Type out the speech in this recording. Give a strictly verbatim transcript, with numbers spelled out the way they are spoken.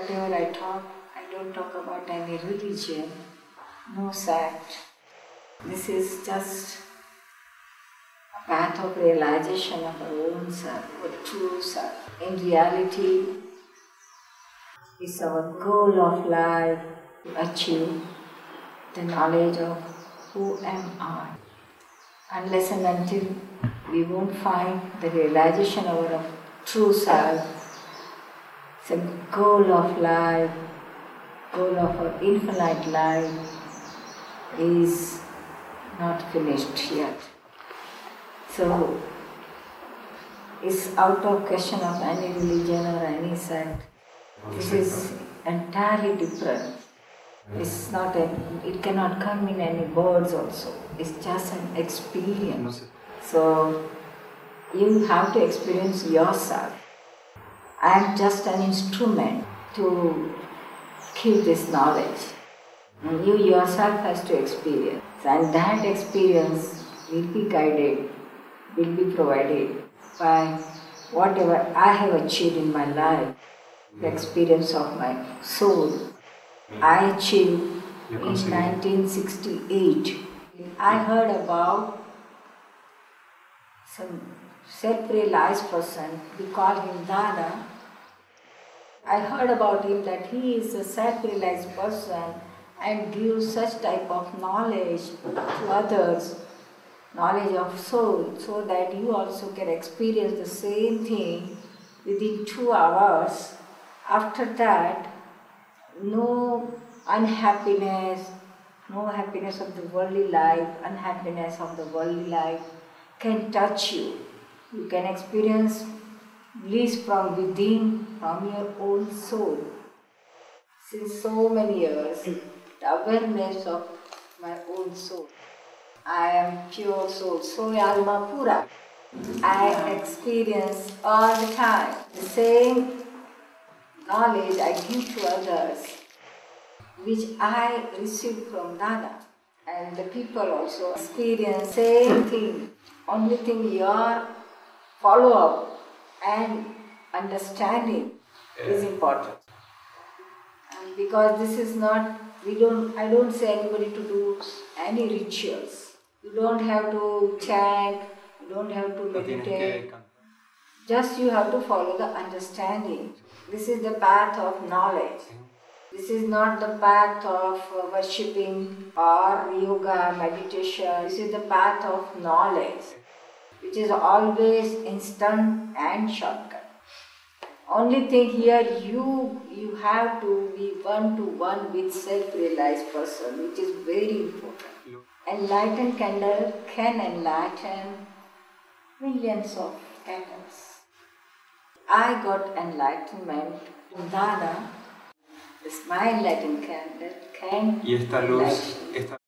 whatever I talk, I don't talk about any religion, no sect. This is just a path of realization of our own self, our true self. In reality, it's our goal of life to achieve the knowledge of who am I. Unless and until we won't find the realization of our true self, the goal of life, goal of our infinite life is not finished yet. So, it's out of question of any religion or any sect. This is entirely different. It's not a, it cannot come in any words also. It's just an experience. So, you have to experience yourself. I am just an instrument to give this knowledge. And you yourself has to experience. And that experience will be guided, will be provided by whatever I have achieved in my life, the experience of my soul. I achieved in nineteen sixty-eight. I heard about some self-realized person, we call him Dada. I heard about him that he is a self-realized person and gives such type of knowledge to others, knowledge of soul, so that you also can experience the same thing within two hours. After that, no unhappiness, no happiness of the worldly life, unhappiness of the worldly life can touch you. You can experience bliss from within, from your own soul. Since so many years, the awareness of my own soul. I am pure soul, soy alma pura. I experience all the time the same knowledge I give to others, which I receive from Dada. And the people also experience same thing. Only thing your follow-up and understanding is important. And because this is not, we don't, I don't say anybody to do any rituals. You don't have to chant, you don't have to meditate. Just you have to follow the understanding. This is the path of knowledge. This is not the path of worshipping or yoga, meditation. This is the path of knowledge, which is always instant and shortcut. Only thing here, you you have to be one-to-one with self-realized person, which is very important. Enlightened candle can enlighten millions of candles. I got enlightenment from Dada. This my enlightened candle can y esta luz, esta